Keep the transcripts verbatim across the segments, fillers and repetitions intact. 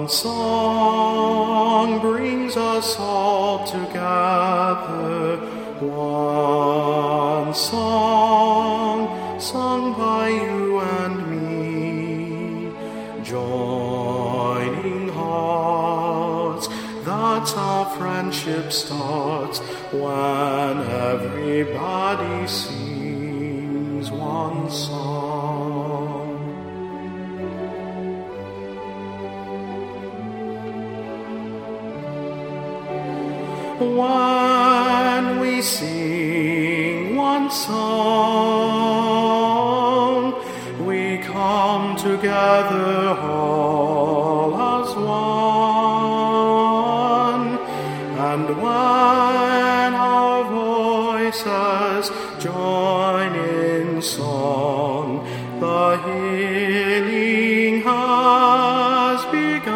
One song brings us all together, one song sung by you and me, joining hearts, that's how friendship starts, when everybody sings one song. When we sing one song, we come together all as one. And when our voices join in song, the healing has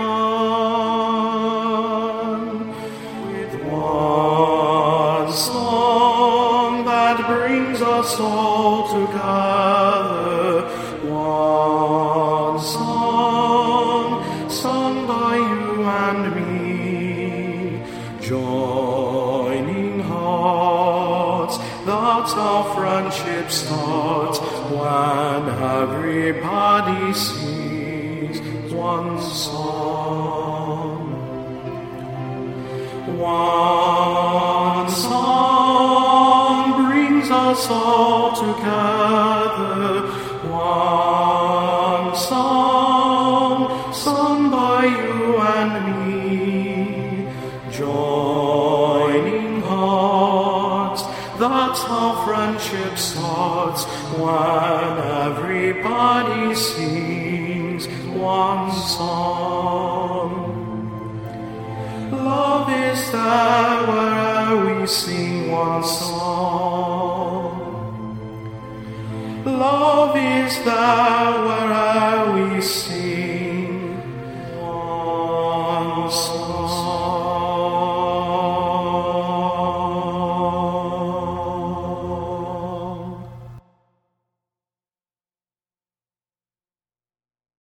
begun. With one song that brings us all together, one song sung by you and me, joining hearts, that's how friendship starts, when everybody sings one song. One song brings us all together, one song sung by you and me, joining hearts, that's how friendship starts, when everybody sings one song. Love is there wherever we sing one song. Love is there wherever we sing